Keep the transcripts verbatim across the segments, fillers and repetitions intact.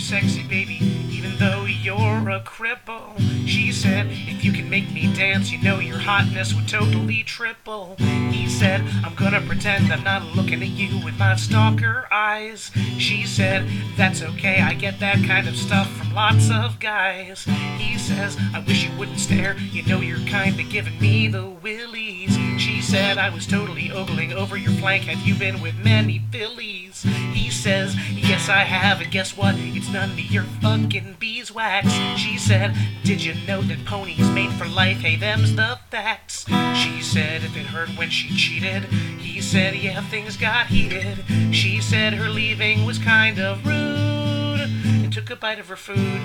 sexy, baby, even though you're a cripple. She said, if you can make me dance, you know your hotness would totally triple. He said, I'm gonna pretend I'm not looking at you with my stalker eyes. She said, that's okay, I get that kind of stuff from lots of guys. He says, I wish you wouldn't stare, you know you're kinda giving me the willies. She said, I was totally ogling over your flank, have you been with many fillies? He says, yes I have, and guess what, it's none of your fucking beeswax. She said, did you know that ponies mate for life, hey them's the facts. She said, if it hurt when she cheated. He said, yeah, things got heated. She said her leaving was kind of rude, and took a bite of her food.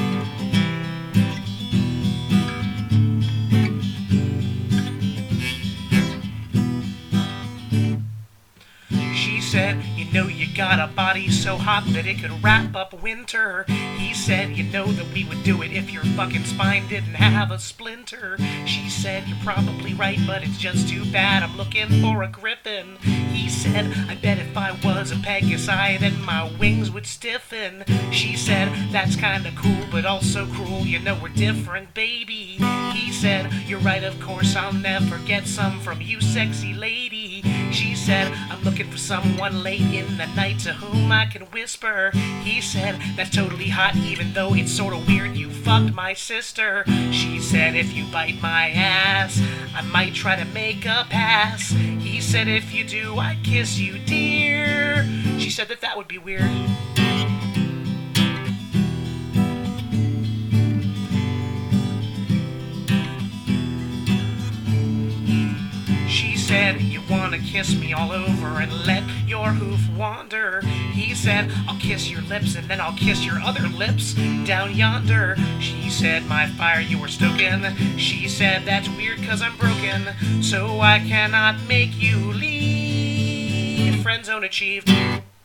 She said, you know you got a body so hot that it could wrap up winter. He said, you know that we would do it if your fucking spine didn't have a splinter. She said, you're probably right, but it's just too bad I'm looking for a griffin. He said, I bet if I was a Pegasi, then my wings would stiffen. She said, that's kinda cool, but also cruel, you know we're different, baby. He said, you're right, of course, I'll never get some from you, sexy lady. She said, I'm looking for someone late in the night to whom I can whisper. He said, that's totally hot, even though it's sorta weird you fucked my sister. She said, if you bite my ass, I might try to make a pass. He said, if you do, I'd kiss you, dear. She said that that would be weird. She said, you wanna kiss me all over and let your hoof wander. He said, I'll kiss your lips and then I'll kiss your other lips down yonder. She said, my fire you were stoking. She said, that's weird cause I'm broken, so I cannot make you leave. Friend zone achieved.